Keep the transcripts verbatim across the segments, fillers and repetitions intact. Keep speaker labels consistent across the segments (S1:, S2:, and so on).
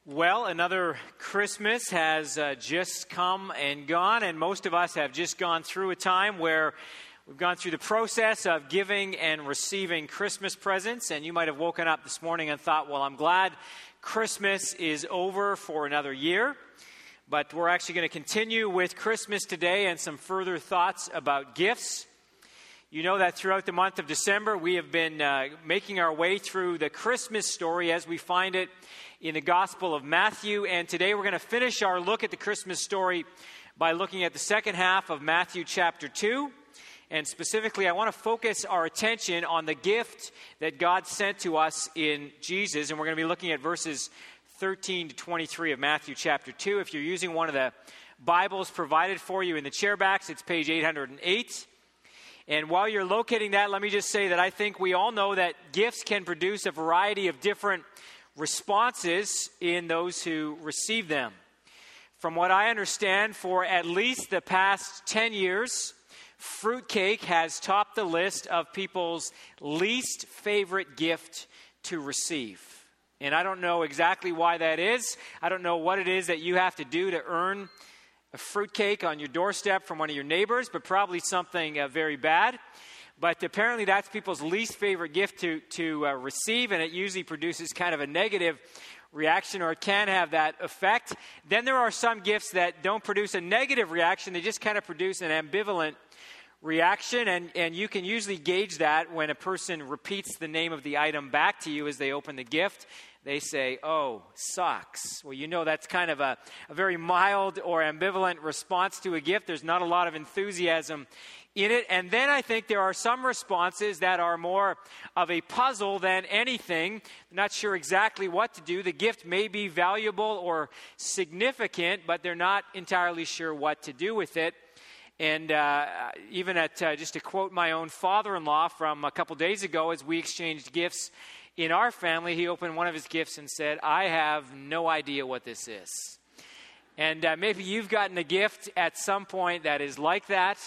S1: Well, another Christmas has uh, just come and gone, and most of us have just gone through a time where we've gone through the process of giving and receiving Christmas presents, and you might have woken up this morning and thought, well, I'm glad Christmas is over for another year, but we're actually going to continue with Christmas today and some further thoughts about gifts. You know that throughout the month of December, we have been uh, making our way through the Christmas story as we find it in the Gospel of Matthew. And today we're going to finish our look at the Christmas story by looking at the second half of Matthew chapter two. And specifically, I want to focus our attention on the gift that God sent to us in Jesus. And we're going to be looking at verses thirteen to twenty-three of Matthew chapter two. If you're using one of the Bibles provided for you in the chairbacks, it's page eight hundred eight. And while you're locating that, let me just say that I think we all know that gifts can produce a variety of different responses in those who receive them. From what I understand, for at least the past ten years, fruitcake has topped the list of people's least favorite gift to receive. And I don't know exactly why that is. I don't know what it is that you have to do to earn a fruitcake on your doorstep from one of your neighbors, but probably something uh, very bad. But apparently that's people's least favorite gift to, to uh, receive, and it usually produces kind of a negative reaction, or it can have that effect. Then there are some gifts that don't produce a negative reaction. They just kind of produce an ambivalent reaction, and, and you can usually gauge that when a person repeats the name of the item back to you as they open the gift. They say, oh, socks. Well, you know that's kind of a, a very mild or ambivalent response to a gift. There's not a lot of enthusiasm in it. And then I think there are some responses that are more of a puzzle than anything. Not sure exactly what to do. The gift may be valuable or significant, but they're not entirely sure what to do with it. And uh, even at, uh, just to quote my own father-in-law from a couple days ago, as we exchanged gifts in our family, he opened one of his gifts and said, I have no idea what this is. And uh, maybe you've gotten a gift at some point that is like that.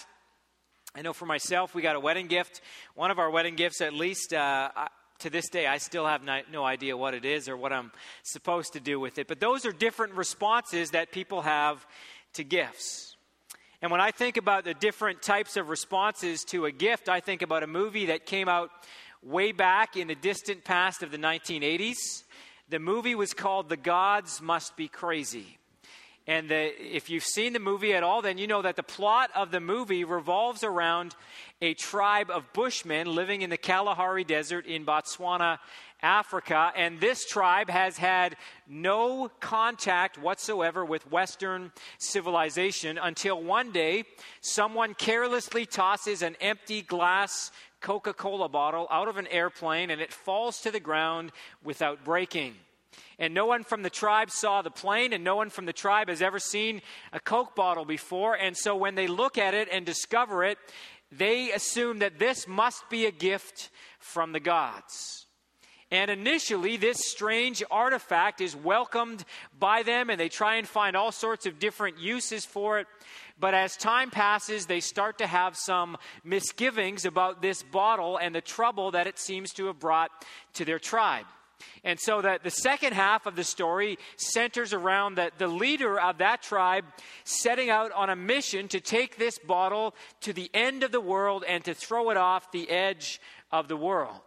S1: I know for myself, we got a wedding gift. One of our wedding gifts, at least uh, to this day, I still have no, no idea what it is or what I'm supposed to do with it. But those are different responses that people have to gifts. And when I think about the different types of responses to a gift, I think about a movie that came out way back in the distant past of the nineteen eighties. The movie was called The Gods Must Be Crazy. And the, if you've seen the movie at all, then you know that the plot of the movie revolves around a tribe of Bushmen living in the Kalahari Desert in Botswana, Africa. And this tribe has had no contact whatsoever with Western civilization until one day someone carelessly tosses an empty glass Coca-Cola bottle out of an airplane, and it falls to the ground without breaking. And no one from the tribe saw the plane, and no one from the tribe has ever seen a Coke bottle before. And so when they look at it and discover it, they assume that this must be a gift from the gods. And initially, this strange artifact is welcomed by them, and they try and find all sorts of different uses for it. But as time passes, they start to have some misgivings about this bottle and the trouble that it seems to have brought to their tribe. And so that the second half of the story centers around the, the leader of that tribe setting out on a mission to take this bottle to the end of the world and to throw it off the edge of the world.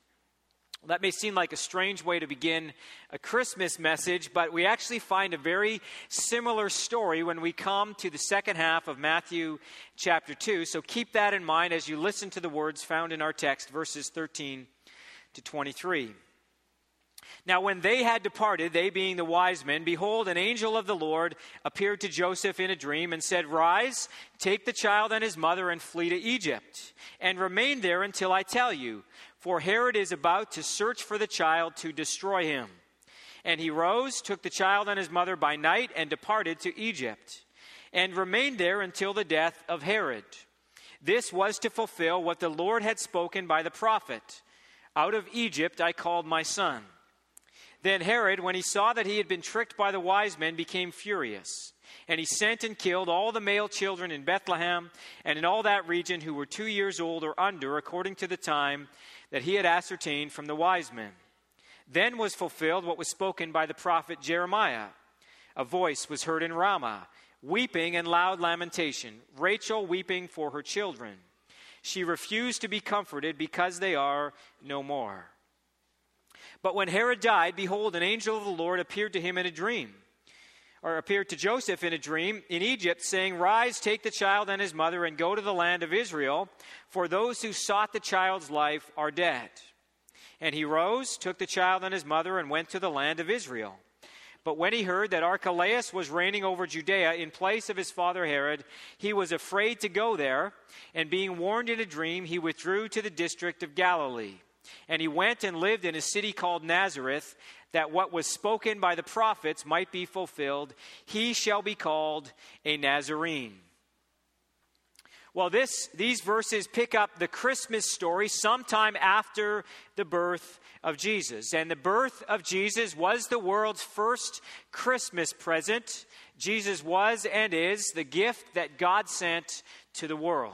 S1: That may seem like a strange way to begin a Christmas message, but we actually find a very similar story when we come to the second half of Matthew chapter two. So keep that in mind as you listen to the words found in our text, verses thirteen to twenty-three. Now when they had departed, they being the wise men, behold, an angel of the Lord appeared to Joseph in a dream and said, Rise, take the child and his mother and flee to Egypt, and remain there until I tell you. For Herod is about to search for the child to destroy him. And he rose, took the child and his mother by night, and departed to Egypt, and remained there until the death of Herod. This was to fulfill what the Lord had spoken by the prophet. Out of Egypt I called my son. Then Herod, when he saw that he had been tricked by the wise men, became furious. And he sent and killed all the male children in Bethlehem and in all that region who were two years old or under, according to the time that he had ascertained from the wise men. Then was fulfilled what was spoken by the prophet Jeremiah. A voice was heard in Ramah, weeping and loud lamentation, Rachel weeping for her children. She refused to be comforted because they are no more. But when Herod died, behold, an angel of the Lord appeared to him in a dream, or appeared to Joseph in a dream in Egypt, saying, Rise, take the child and his mother, and go to the land of Israel, for those who sought the child's life are dead. And he rose, took the child and his mother, and went to the land of Israel. But when he heard that Archelaus was reigning over Judea in place of his father Herod, he was afraid to go there, and being warned in a dream, he withdrew to the district of Galilee. And he went and lived in a city called Nazareth, that what was spoken by the prophets might be fulfilled. He shall be called a Nazarene. Well, this, these verses pick up the Christmas story sometime after the birth of Jesus. And the birth of Jesus was the world's first Christmas present. Jesus was and is the gift that God sent to the world.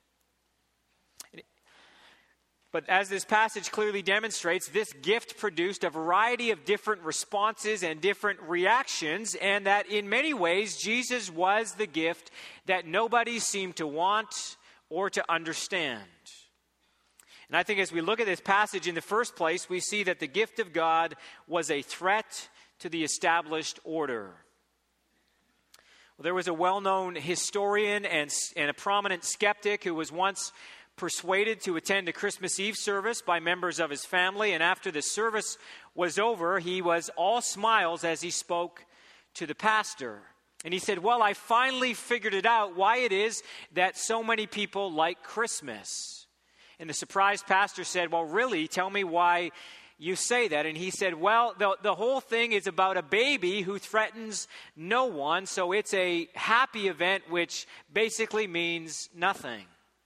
S1: But as this passage clearly demonstrates, this gift produced a variety of different responses and different reactions, and that in many ways, Jesus was the gift that nobody seemed to want or to understand. And I think as we look at this passage in the first place, we see that the gift of God was a threat to the established order. Well, there was a well-known historian and, and a prominent skeptic who was once persuaded to attend a Christmas Eve service by members of his family, and after the service was over, he was all smiles as he spoke to the pastor. And he said, well, I finally figured it out, why it is that so many people like Christmas. And the surprised pastor said, well, really, tell me why you say that. And he said, well, the, the whole thing is about a baby who threatens no one, so it's a happy event, which basically means nothing.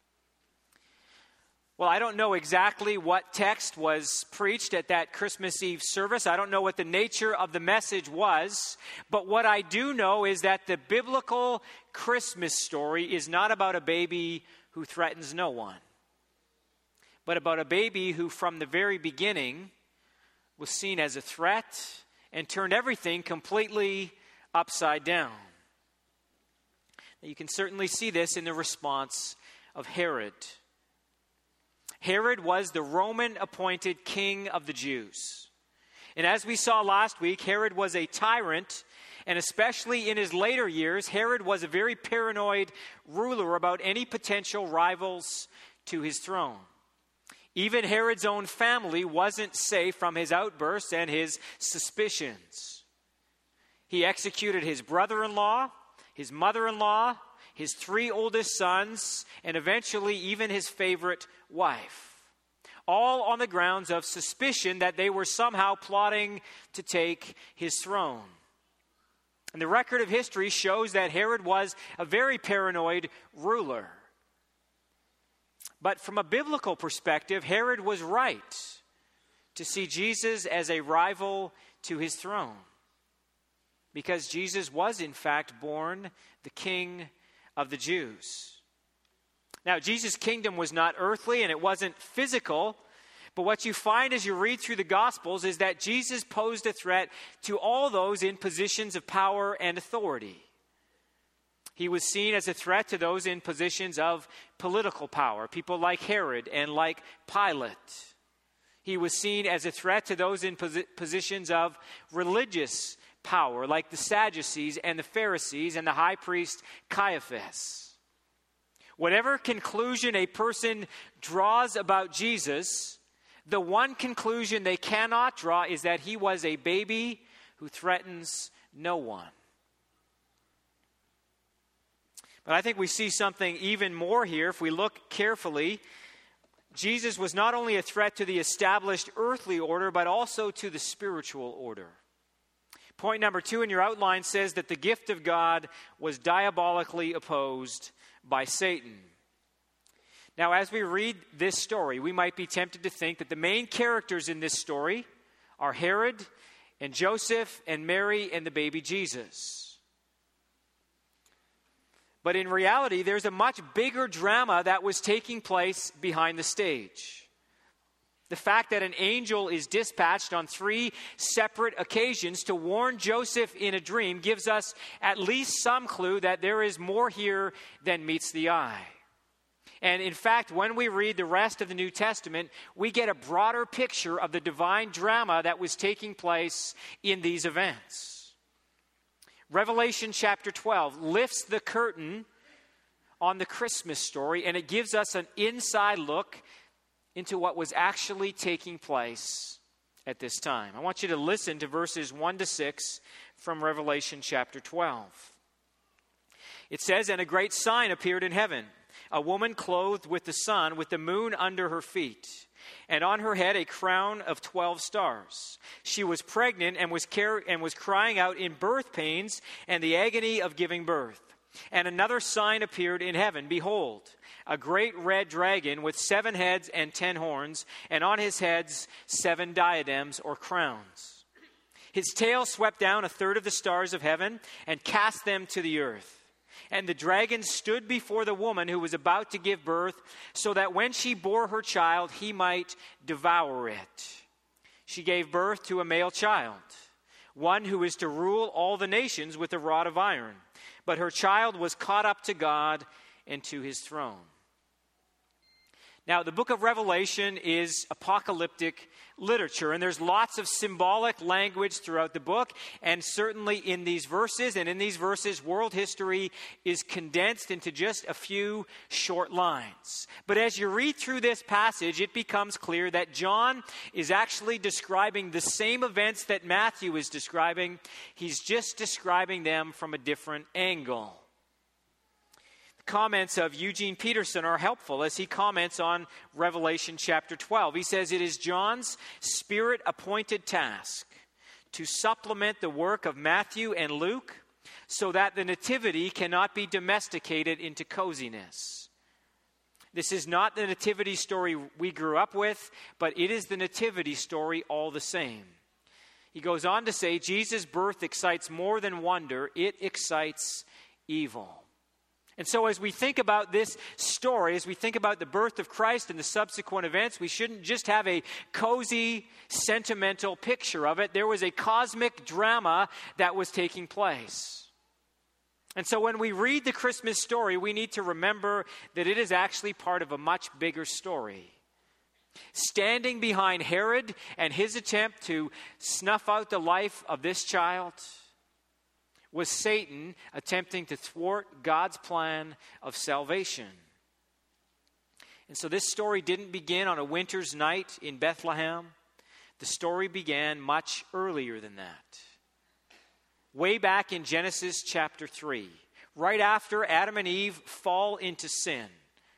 S1: Well, I don't know exactly what text was preached at that Christmas Eve service. I don't know what the nature of the message was. But what I do know is that the biblical Christmas story is not about a baby who threatens no one, but about a baby who from the very beginning was seen as a threat and turned everything completely upside down. You can certainly see this in the response of Herod. Herod was the Roman-appointed king of the Jews. And as we saw last week, Herod was a tyrant, and especially in his later years, Herod was a very paranoid ruler about any potential rivals to his throne. Even Herod's own family wasn't safe from his outbursts and his suspicions. He executed his brother-in-law, his mother-in-law, his three oldest sons, and eventually even his favorite wife, all on the grounds of suspicion that they were somehow plotting to take his throne. And the record of history shows that Herod was a very paranoid ruler. But from a biblical perspective, Herod was right to see Jesus as a rival to his throne, because Jesus was in fact born the King of the Jews. Now, Jesus' kingdom was not earthly and it wasn't physical, but what you find as you read through the Gospels is that Jesus posed a threat to all those in positions of power and authority. He was seen as a threat to those in positions of political power, people like Herod and like Pilate. He was seen as a threat to those in posi- positions of religious power, like the Sadducees and the Pharisees and the high priest Caiaphas. Whatever conclusion a person draws about Jesus, the one conclusion they cannot draw is that he was a baby who threatens no one. But I think we see something even more here if we look carefully. Jesus was not only a threat to the established earthly order, but also to the spiritual order. Point number two in your outline says that the gift of God was diabolically opposed by Satan. Now, as we read this story, we might be tempted to think that the main characters in this story are Herod and Joseph and Mary and the baby Jesus. But in reality, there's a much bigger drama that was taking place behind the stage. The fact that an angel is dispatched on three separate occasions to warn Joseph in a dream gives us at least some clue that there is more here than meets the eye. And in fact, when we read the rest of the New Testament, we get a broader picture of the divine drama that was taking place in these events. Revelation chapter twelve lifts the curtain on the Christmas story, and it gives us an inside look into what was actually taking place at this time. I want you to listen to verses one to six from Revelation chapter twelve. It says, "And a great sign appeared in heaven, a woman clothed with the sun, with the moon under her feet, and on her head a crown of twelve stars. She was pregnant and was car- and was crying out in birth pains and the agony of giving birth. And another sign appeared in heaven. Behold, a great red dragon with seven heads and ten horns, and on his heads seven diadems or crowns. His tail swept down a third of the stars of heaven and cast them to the earth. And the dragon stood before the woman who was about to give birth, so that when she bore her child, he might devour it. She gave birth to a male child, one who is to rule all the nations with a rod of iron. But her child was caught up to God and to his throne." Now, the book of Revelation is apocalyptic literature, and there's lots of symbolic language throughout the book, and certainly in these verses. And in these verses, world history is condensed into just a few short lines. But as you read through this passage, it becomes clear that John is actually describing the same events that Matthew is describing. He's just describing them from a different angle. Comments of Eugene Peterson are helpful as he comments on Revelation chapter twelve. He says, "It is John's spirit-appointed task to supplement the work of Matthew and Luke so that the nativity cannot be domesticated into coziness. This is not the nativity story we grew up with, but it is the nativity story all the same." He goes on to say, "Jesus' birth excites more than wonder, it excites evil." And so as we think about this story, as we think about the birth of Christ and the subsequent events, we shouldn't just have a cozy, sentimental picture of it. There was a cosmic drama that was taking place. And so when we read the Christmas story, we need to remember that it is actually part of a much bigger story. Standing behind Herod and his attempt to snuff out the life of this child was Satan attempting to thwart God's plan of salvation. And so this story didn't begin on a winter's night in Bethlehem. The story began much earlier than that. Way back in Genesis chapter three, right after Adam and Eve fall into sin,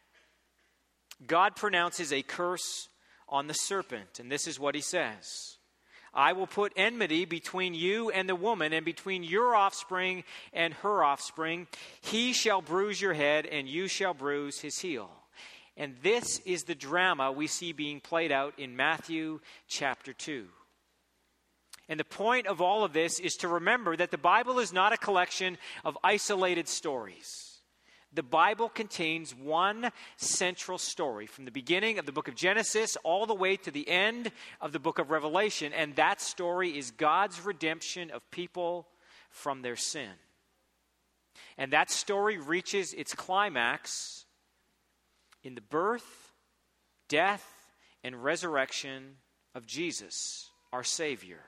S1: God pronounces a curse on the serpent. And this is what he says: "I will put enmity between you and the woman, and between your offspring and her offspring. He shall bruise your head, and you shall bruise his heel." And this is the drama we see being played out in Matthew chapter two. And the point of all of this is to remember that the Bible is not a collection of isolated stories. The Bible contains one central story from the beginning of the book of Genesis all the way to the end of the book of Revelation. And that story is God's redemption of people from their sin. And that story reaches its climax in the birth, death, and resurrection of Jesus, our Savior.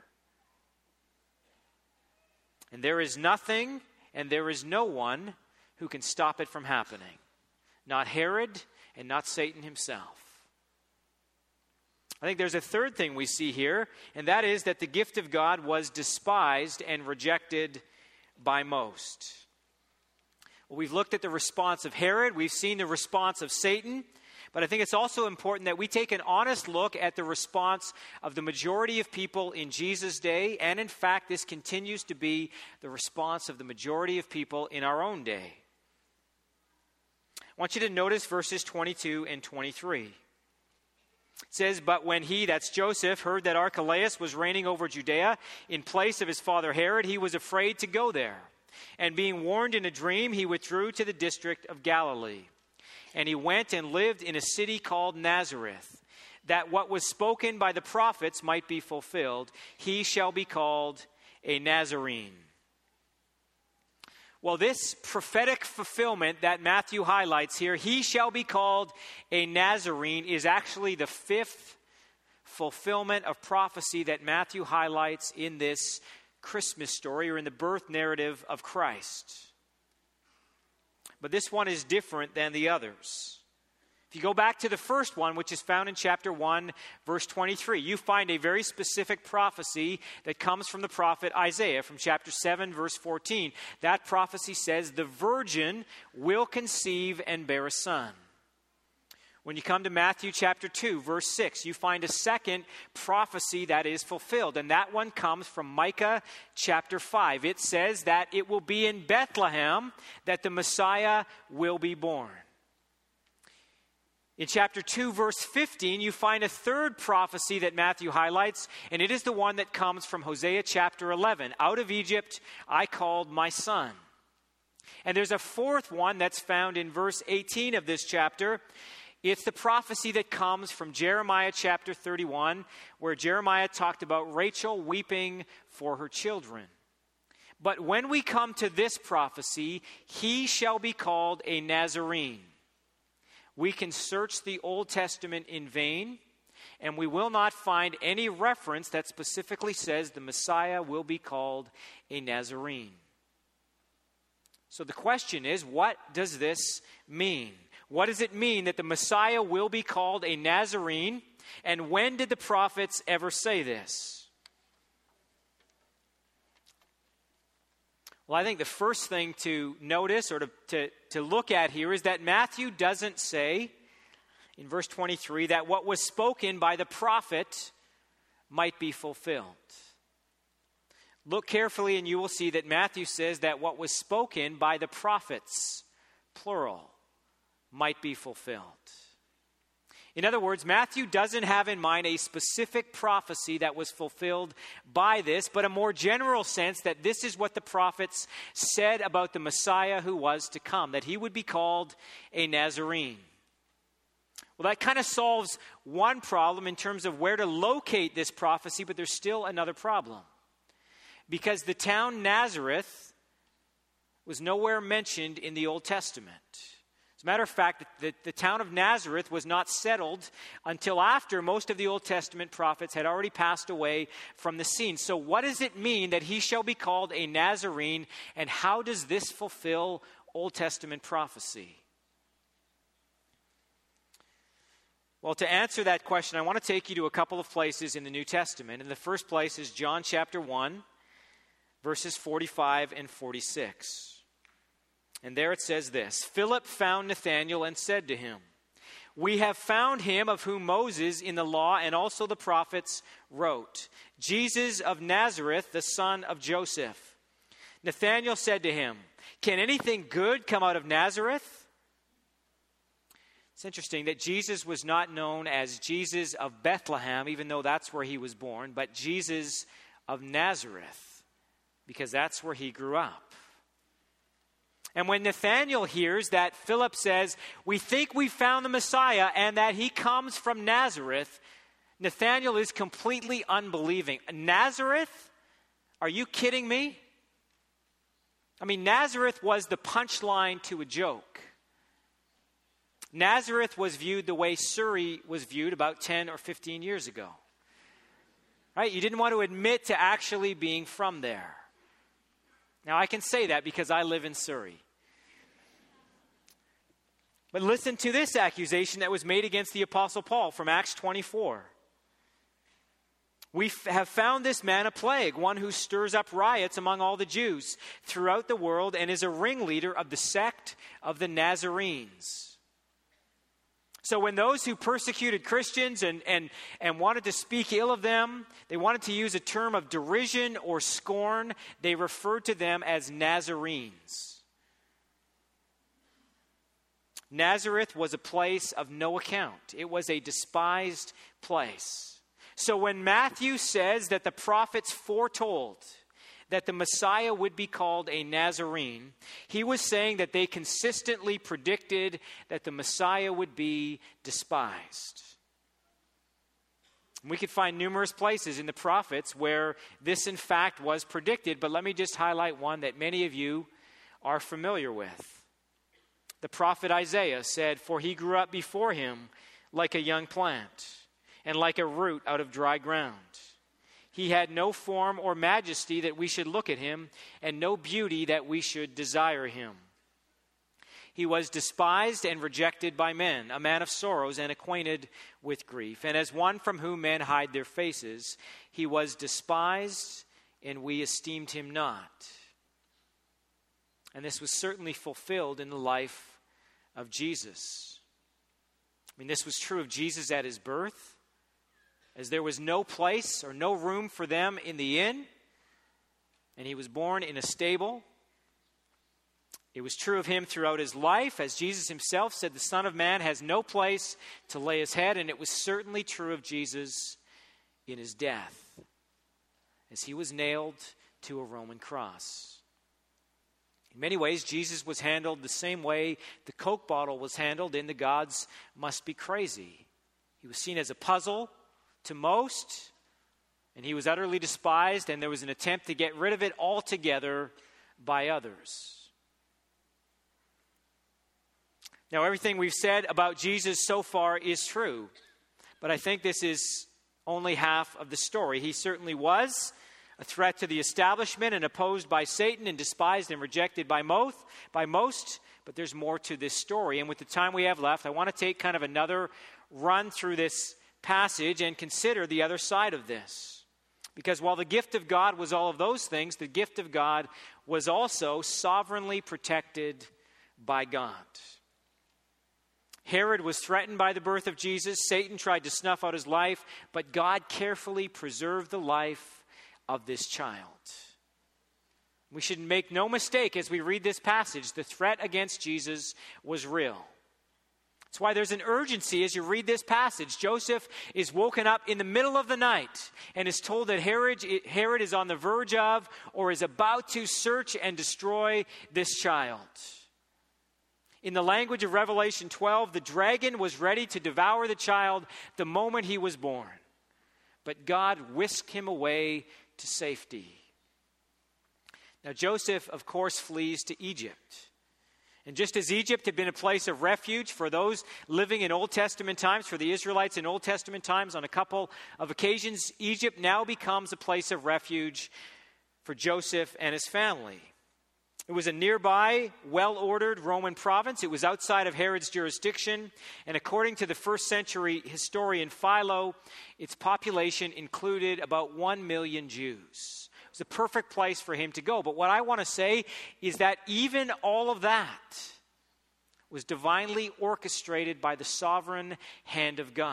S1: And there is nothing and there is no one who can stop it from happening. Not Herod and not Satan himself. I think there's a third thing we see here, and that is that the gift of God was despised and rejected by most. Well, we've looked at the response of Herod, we've seen the response of Satan, but I think it's also important that we take an honest look at the response of the majority of people in Jesus' day, and in fact, this continues to be the response of the majority of people in our own day. I want you to notice verses twenty-two and twenty-three. It says, "But when he," that's Joseph, "heard that Archelaus was reigning over Judea in place of his father Herod, he was afraid to go there. And being warned in a dream, he withdrew to the district of Galilee. And he went and lived in a city called Nazareth, that what was spoken by the prophets might be fulfilled. He shall be called a Nazarene. Well, this prophetic fulfillment that Matthew highlights here, he shall be called a Nazarene, is actually the fifth fulfillment of prophecy that Matthew highlights in this Christmas story, or in the birth narrative of Christ. But this one is different than the others. If you go back to the first one, which is found in chapter one, verse twenty-three, you find a very specific prophecy that comes from the prophet Isaiah from chapter seven, verse fourteen. That prophecy says, the virgin will conceive and bear a son. When you come to Matthew chapter two, verse six, you find a second prophecy that is fulfilled. And that one comes from Micah chapter five. It says that it will be in Bethlehem that the Messiah will be born. In chapter two, verse fifteen, you find a third prophecy that Matthew highlights, and it is the one that comes from Hosea chapter eleven. Out of Egypt I called my son. And there's a fourth one that's found in verse eighteen of this chapter. It's the prophecy that comes from Jeremiah chapter thirty-one, where Jeremiah talked about Rachel weeping for her children. But when we come to this prophecy, he shall be called a Nazarene. We can search the Old Testament in vain, and we will not find any reference that specifically says the Messiah will be called a Nazarene. So the question is, what does this mean? What does it mean that the Messiah will be called a Nazarene? And when did the prophets ever say this? Well, I think the first thing to notice or to, to, to look at here is that Matthew doesn't say in verse twenty-three that what was spoken by the prophet might be fulfilled. Look carefully and you will see that Matthew says that what was spoken by the prophets, plural, might be fulfilled. In other words, Matthew doesn't have in mind a specific prophecy that was fulfilled by this, but a more general sense that this is what the prophets said about the Messiah who was to come, that he would be called a Nazarene. Well, that kind of solves one problem in terms of where to locate this prophecy, but there's still another problem. Because the town Nazareth was nowhere mentioned in the Old Testament. As a matter of fact, the, the town of Nazareth was not settled until after most of the Old Testament prophets had already passed away from the scene. So what does it mean that he shall be called a Nazarene, and how does this fulfill Old Testament prophecy? Well, to answer that question, I want to take you to a couple of places in the New Testament. And the first place is John chapter one, verses forty-five and forty-six. And there it says this: Philip found Nathanael and said to him, "We have found him of whom Moses in the law and also the prophets wrote, Jesus of Nazareth, the son of Joseph." Nathanael said to him, "Can anything good come out of Nazareth?" It's interesting that Jesus was not known as Jesus of Bethlehem, even though that's where he was born, but Jesus of Nazareth, because that's where he grew up. And when Nathanael hears that Philip says, "We think we found the Messiah," and that he comes from Nazareth, Nathanael is completely unbelieving. Nazareth? Are you kidding me? I mean, Nazareth was the punchline to a joke. Nazareth was viewed the way Surrey was viewed about ten or fifteen years ago. Right? You didn't want to admit to actually being from there. Now, I can say that because I live in Surrey. But listen to this accusation that was made against the Apostle Paul from Acts twenty-four. "We f- have found this man a plague, one who stirs up riots among all the Jews throughout the world and is a ringleader of the sect of the Nazarenes." So when those who persecuted Christians and, and, and wanted to speak ill of them, they wanted to use a term of derision or scorn, they referred to them as Nazarenes. Nazareth was a place of no account. It was a despised place. So when Matthew says that the prophets foretold that the Messiah would be called a Nazarene, he was saying that they consistently predicted that the Messiah would be despised. We could find numerous places in the prophets where this, in fact, was predicted, but let me just highlight one that many of you are familiar with. The prophet Isaiah said, "For he grew up before him like a young plant, and like a root out of dry ground. He had no form or majesty that we should look at him, and no beauty that we should desire him. He was despised and rejected by men, a man of sorrows and acquainted with grief. And as one from whom men hide their faces, he was despised, and we esteemed him not." And this was certainly fulfilled in the life of Jesus. I mean, this was true of Jesus at his birth, as there was no place or no room for them in the inn, and he was born in a stable. It was true of him throughout his life, as Jesus himself said, the Son of Man has no place to lay his head, and it was certainly true of Jesus in his death, as he was nailed to a Roman cross. In many ways, Jesus was handled the same way the Coke bottle was handled in The Gods Must Be Crazy. He was seen as a puzzle to most, and he was utterly despised, and there was an attempt to get rid of it altogether by others. Now, everything we've said about Jesus so far is true, but I think this is only half of the story. He certainly was a threat to the establishment and opposed by Satan and despised and rejected by most, by most, but there's more to this story. And with the time we have left, I want to take kind of another run through this passage and consider the other side of this. Because while the gift of God was all of those things, the gift of God was also sovereignly protected by God. Herod was threatened by the birth of Jesus. Satan tried to snuff out his life, but God carefully preserved the life of this child. We should make no mistake as we read this passage. The threat against Jesus was real. That's why there's an urgency as you read this passage. Joseph is woken up in the middle of the night and is told that Herod, Herod is on the verge of or is about to search and destroy this child. In the language of Revelation twelve, the dragon was ready to devour the child the moment he was born. But God whisked him away to safety. Now, Joseph, of course, flees to Egypt. And just as Egypt had been a place of refuge for those living in Old Testament times, for the Israelites in Old Testament times, on a couple of occasions, Egypt now becomes a place of refuge for Joseph and his family. It was a nearby, well-ordered Roman province. It was outside of Herod's jurisdiction. And according to the first century historian Philo, its population included about one million Jews. It was a perfect place for him to go. But what I want to say is that even all of that was divinely orchestrated by the sovereign hand of God.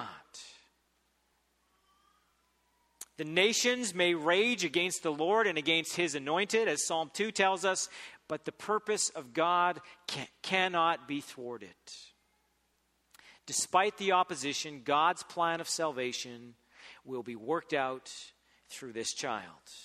S1: The nations may rage against the Lord and against his anointed, as Psalm two tells us, but the purpose of God can, cannot be thwarted. Despite the opposition, God's plan of salvation will be worked out through this child.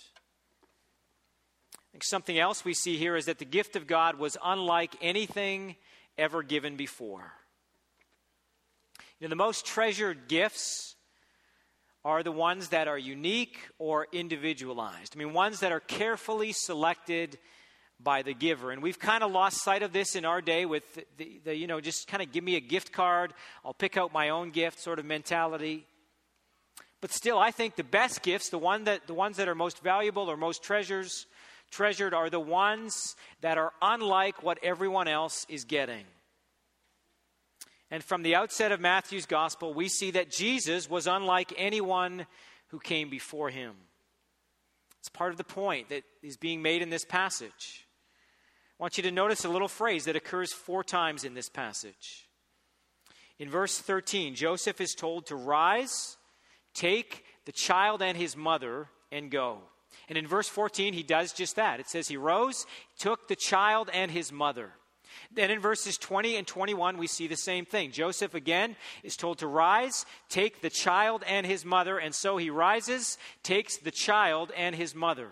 S1: I think something else we see here is that the gift of God was unlike anything ever given before. You know, the most treasured gifts are the ones that are unique or individualized. I mean, ones that are carefully selected by the giver. And we've kind of lost sight of this in our day with the, the, the you know, just kind of give me a gift card, I'll pick out my own gift sort of mentality. But still, I think the best gifts, the one that the ones that are most valuable or most treasures, treasured are the ones that are unlike what everyone else is getting. And from the outset of Matthew's gospel, we see that Jesus was unlike anyone who came before him. It's part of the point that is being made in this passage. I want you to notice a little phrase that occurs four times in this passage. In verse thirteen, Joseph is told to rise, take the child and his mother, and go. And in verse fourteen, he does just that. It says he rose, took the child and his mother. Then in verses twenty and twenty-one, we see the same thing. Joseph, again, is told to rise, take the child and his mother, and so he rises, takes the child and his mother.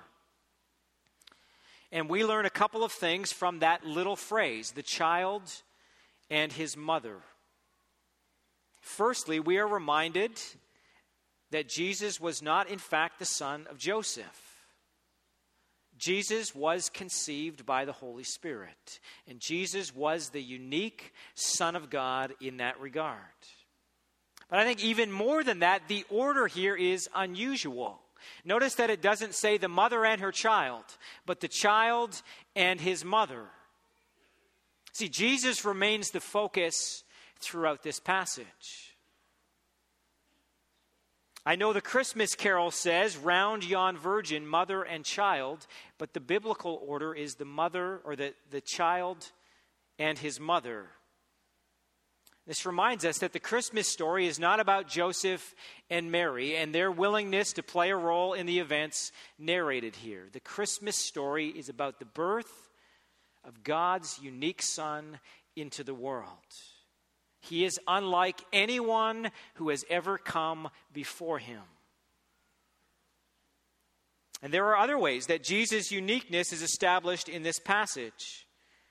S1: And we learn a couple of things from that little phrase, the child and his mother. Firstly, we are reminded that Jesus was not, in fact, the son of Joseph. Jesus was conceived by the Holy Spirit, and Jesus was the unique Son of God in that regard. But I think even more than that, the order here is unusual. Notice that it doesn't say the mother and her child, but the child and his mother. See, Jesus remains the focus throughout this passage. I know the Christmas carol says, "Round yon virgin, mother and child," but the biblical order is the mother, or the, the child and his mother. This reminds us that the Christmas story is not about Joseph and Mary and their willingness to play a role in the events narrated here. The Christmas story is about the birth of God's unique Son into the world. He is unlike anyone who has ever come before him. And there are other ways that Jesus' uniqueness is established in this passage.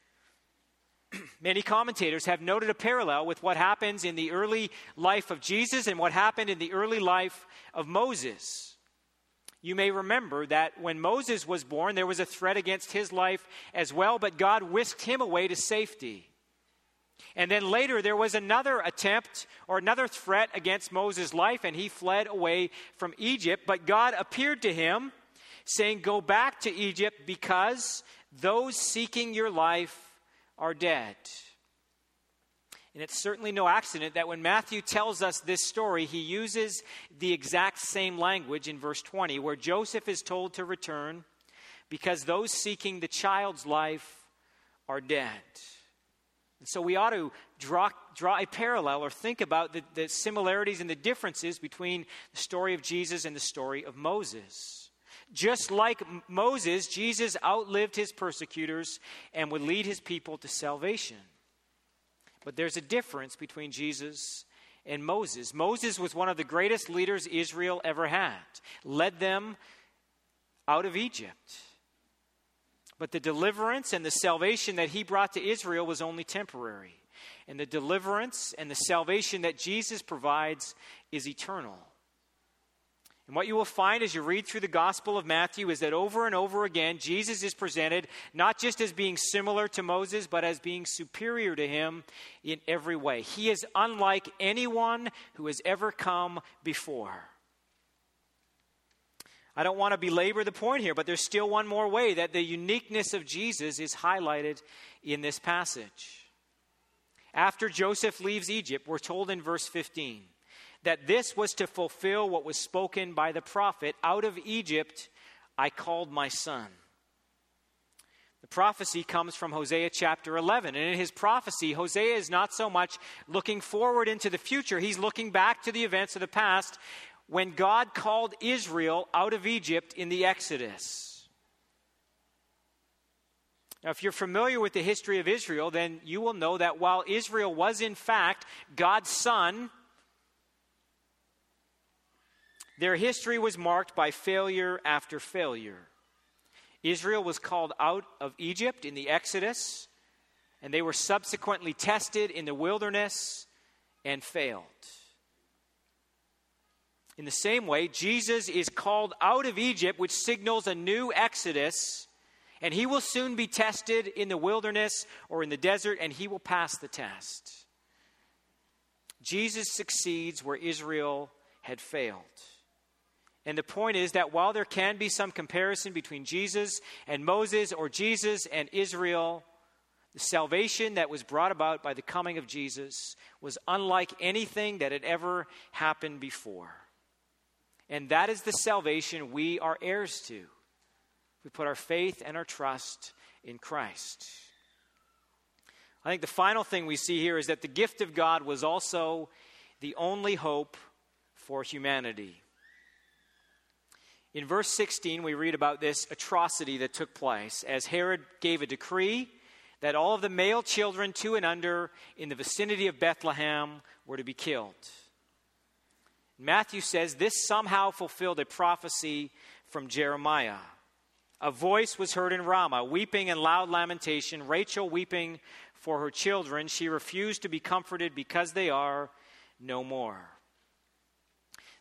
S1: Many commentators have noted a parallel with what happens in the early life of Jesus and what happened in the early life of Moses. You may remember that when Moses was born, there was a threat against his life as well, but God whisked him away to safety. And then later there was another attempt or another threat against Moses' life, and he fled away from Egypt. But God appeared to him, saying, "Go back to Egypt, because those seeking your life are dead." And it's certainly no accident that when Matthew tells us this story, he uses the exact same language in verse twenty, where Joseph is told to return because those seeking the child's life are dead. And so we ought to draw, draw a parallel or think about the, the similarities and the differences between the story of Jesus and the story of Moses. Just like Moses, Jesus outlived his persecutors and would lead his people to salvation. But there's a difference between Jesus and Moses. Moses was one of the greatest leaders Israel ever had, led them out of Egypt. But the deliverance and the salvation that he brought to Israel was only temporary. And the deliverance and the salvation that Jesus provides is eternal. And what you will find as you read through the Gospel of Matthew is that over and over again, Jesus is presented not just as being similar to Moses, but as being superior to him in every way. He is unlike anyone who has ever come before. I don't want to belabor the point here, but there's still one more way that the uniqueness of Jesus is highlighted in this passage. After Joseph leaves Egypt, we're told in verse fifteen that this was to fulfill what was spoken by the prophet, "Out of Egypt I called my son." The prophecy comes from Hosea chapter eleven. And in his prophecy, Hosea is not so much looking forward into the future. He's looking back to the events of the past when God called Israel out of Egypt in the Exodus. Now, if you're familiar with the history of Israel, then you will know that while Israel was in fact God's son, their history was marked by failure after failure. Israel was called out of Egypt in the Exodus, and they were subsequently tested in the wilderness and failed. In the same way, Jesus is called out of Egypt, which signals a new Exodus, and he will soon be tested in the wilderness or in the desert, and he will pass the test. Jesus succeeds where Israel had failed. And the point is that while there can be some comparison between Jesus and Moses or Jesus and Israel, the salvation that was brought about by the coming of Jesus was unlike anything that had ever happened before. And that is the salvation we are heirs to. We put our faith and our trust in Christ. I think the final thing we see here is that the gift of God was also the only hope for humanity. In verse sixteen, we read about this atrocity that took place as Herod gave a decree that all of the male children two and under in the vicinity of Bethlehem were to be killed. Matthew says this somehow fulfilled a prophecy from Jeremiah. A voice was heard in Ramah, weeping and loud lamentation, Rachel weeping for her children. She refused to be comforted because they are no more.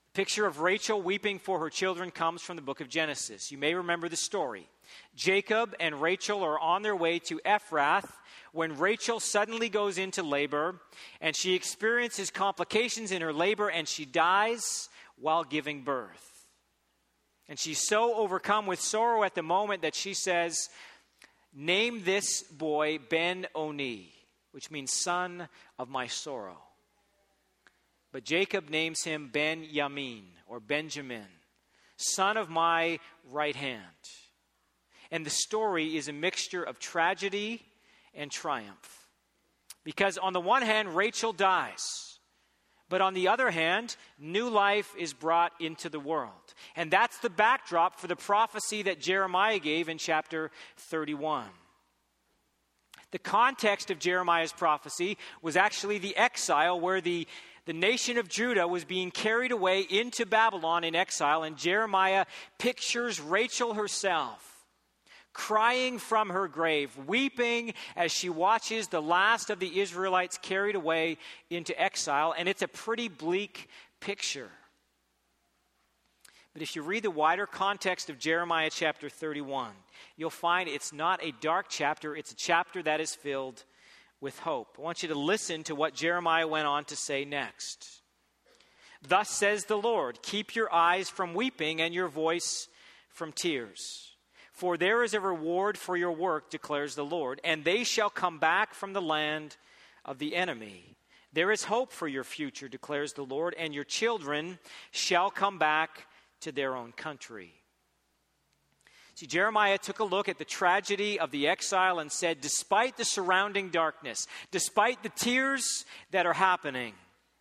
S1: Picture of Rachel weeping for her children comes from the book of Genesis. You may remember the story. Jacob and Rachel are on their way to Ephrath when Rachel suddenly goes into labor and she experiences complications in her labor and she dies while giving birth. And she's so overcome with sorrow at the moment that she says, "Name this boy Ben-Oni," which means son of my sorrow. But Jacob names him Ben-Yamin, or Benjamin, son of my right hand. And the story is a mixture of tragedy and triumph. Because on the one hand, Rachel dies. But on the other hand, new life is brought into the world. And that's the backdrop for the prophecy that Jeremiah gave in chapter thirty-one. The context of Jeremiah's prophecy was actually the exile where the The nation of Judah was being carried away into Babylon in exile, and Jeremiah pictures Rachel herself crying from her grave, weeping as she watches the last of the Israelites carried away into exile, and it's a pretty bleak picture. But if you read the wider context of Jeremiah chapter thirty-one, you'll find it's not a dark chapter, it's a chapter that is filled with hope. I want you to listen to what Jeremiah went on to say next. "Thus says the Lord, keep your eyes from weeping and your voice from tears. For there is a reward for your work, declares the Lord, and they shall come back from the land of the enemy. There is hope for your future, declares the Lord, and your children shall come back to their own country." See, Jeremiah took a look at the tragedy of the exile and said, despite the surrounding darkness, despite the tears that are happening,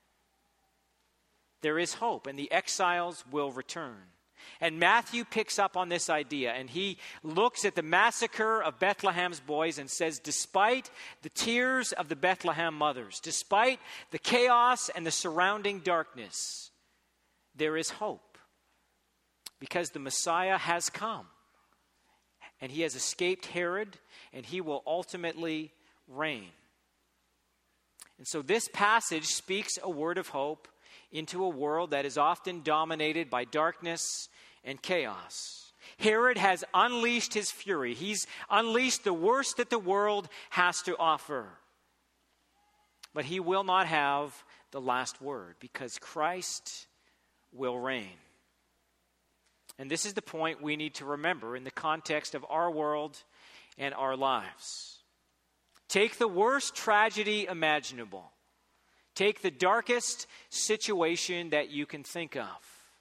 S1: there is hope, and the exiles will return. And Matthew picks up on this idea, and he looks at the massacre of Bethlehem's boys and says, despite the tears of the Bethlehem mothers, despite the chaos and the surrounding darkness, there is hope, because the Messiah has come. And he has escaped Herod, and he will ultimately reign. And so this passage speaks a word of hope into a world that is often dominated by darkness and chaos. Herod has unleashed his fury. He's unleashed the worst that the world has to offer. But he will not have the last word, because Christ will reign. And this is the point we need to remember in the context of our world and our lives. Take the worst tragedy imaginable. Take the darkest situation that you can think of.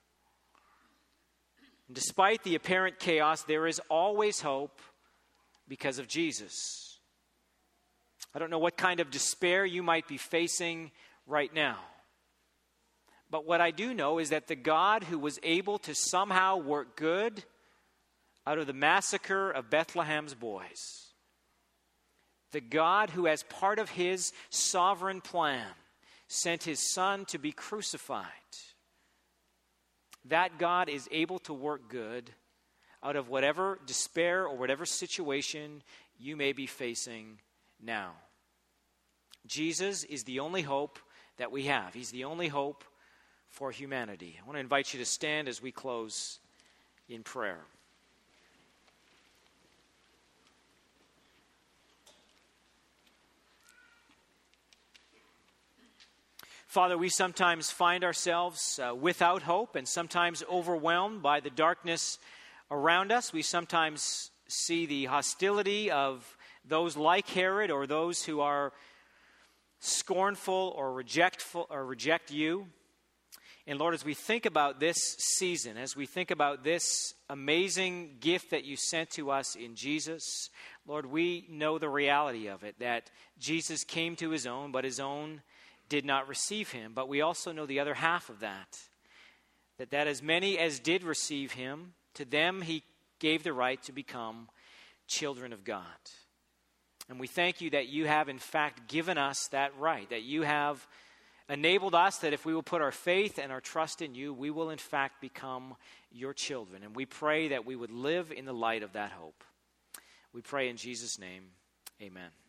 S1: And despite the apparent chaos, there is always hope because of Jesus. I don't know what kind of despair you might be facing right now. But what I do know is that the God who was able to somehow work good out of the massacre of Bethlehem's boys, the God who, as part of his sovereign plan, sent his son to be crucified, that God is able to work good out of whatever despair or whatever situation you may be facing now. Jesus is the only hope that we have. He's the only hope for humanity. I want to invite you to stand as we close in prayer. Father, we sometimes find ourselves uh, without hope and sometimes overwhelmed by the darkness around us. We sometimes see the hostility of those like Herod or those who are scornful or rejectful or reject you. And Lord, as we think about this season, as we think about this amazing gift that you sent to us in Jesus, Lord, we know the reality of it, that Jesus came to his own, but his own did not receive him. But we also know the other half of that, that, that as many as did receive him, to them he gave the right to become children of God. And we thank you that you have in fact given us that right, that you have enabled us that if we will put our faith and our trust in you, we will in fact become your children. And we pray that we would live in the light of that hope. We pray in Jesus' name, amen.